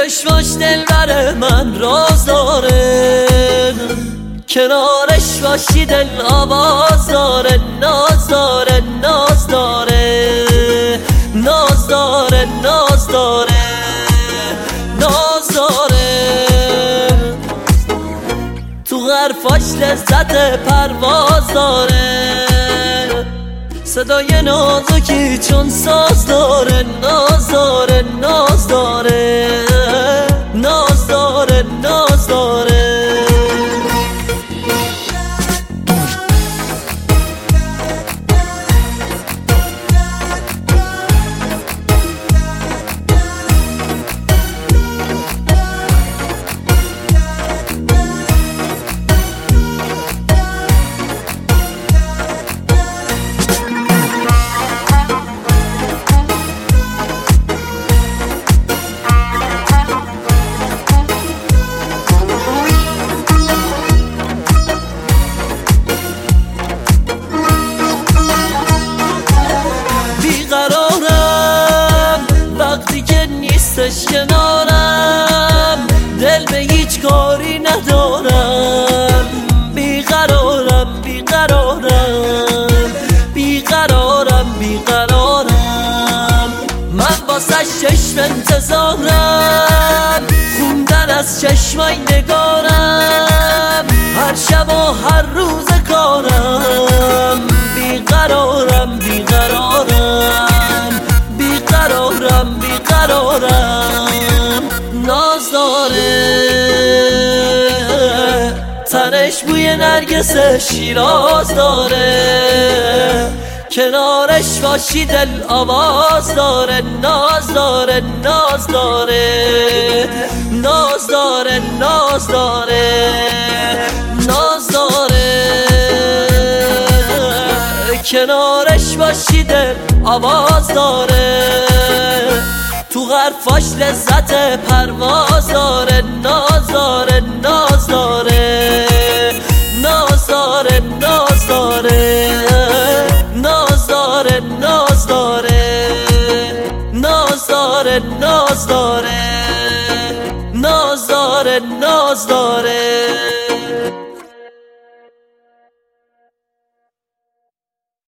چشماش دلبر من راز داره، کنارش باشی دل آواز داره، ناز داره ناز داره، ناز داره ناز داره، ناز داره. تو حرفاش لذت پرواز داره، صدای نازکی چون ساز داره، ناز داره ناز داره، ناز داره ناز داره. وقتی که نیستش کنارم دل به هیچ کاری ندارم، بیقرارم بیقرارم بیقرارم بیقرارم. من واسه چشم انتظارم، خوندن از چشمای نگارم، هر شب و هر روز کارم، بیقرارم بیقرارم بیقرارم بیقرارم. ناز داره تنش بوی نرگس شیراز داره، کنارش باشی دل آواز داره، ناز داره ناز داره، ناز داره ناز داره، ناز داره. کنارش باشی دل آواز داره، تو حرفاش لذت پرواز داره، ناز داره ناز داره، ناز داره ناز داره، ناز داره ناز داره، ناز داره ناز داره، ناز داره ناز داره.